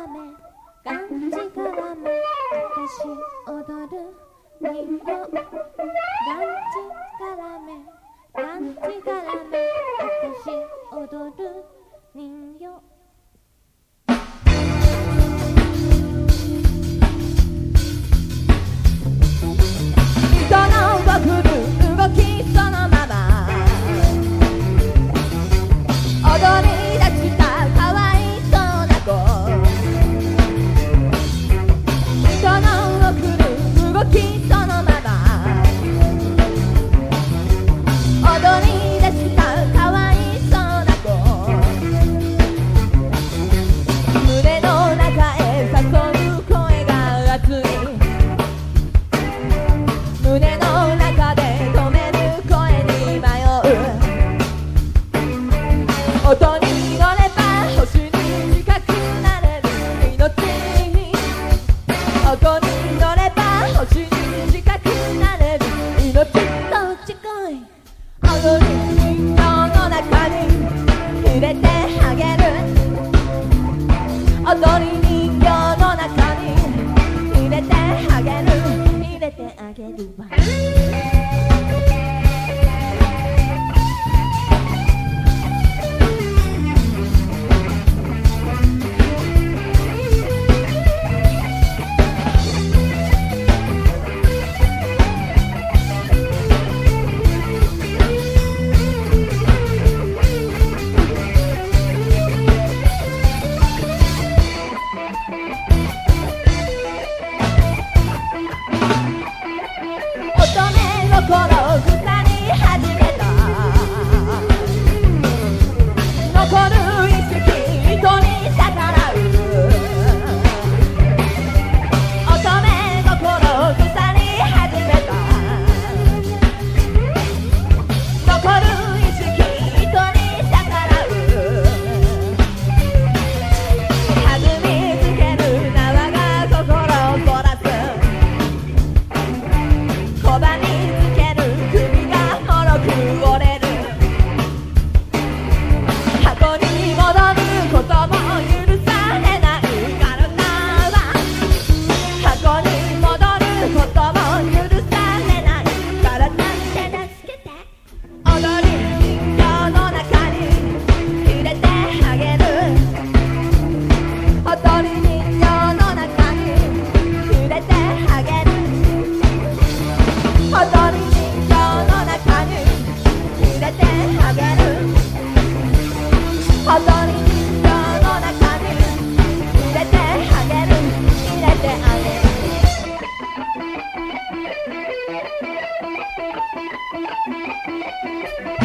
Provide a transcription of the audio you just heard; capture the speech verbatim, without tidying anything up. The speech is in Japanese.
らめがんじからめ私踊る人形がんじからめがんじからめ私踊る人形人の送る動きそのまま踊り出したかわいそうな子人の送る動きそのまま踊り出したかわいそうな子胸の中へ誘う声が熱い胸の中で止める声に迷う音に乗れば星に近くなれる命音に乗れば星に近くなれる命と近い踊り人形の中に入れてあげる踊り人形の中に入れてあげる入れてあげるわ心を二人始めた残る意識人に逆らう乙女心を二人始めた残る意識人に逆らう弾みつける縄が心を凝らす小判に折れる箱に戻ることも許されないからは箱に戻ることも許されないから手助けて踊り人形の中に入れてあげる踊り人形の中に入れてあげる踊り人形の中に入れてあげる踊り人形の中に入れてあげる入れてあげる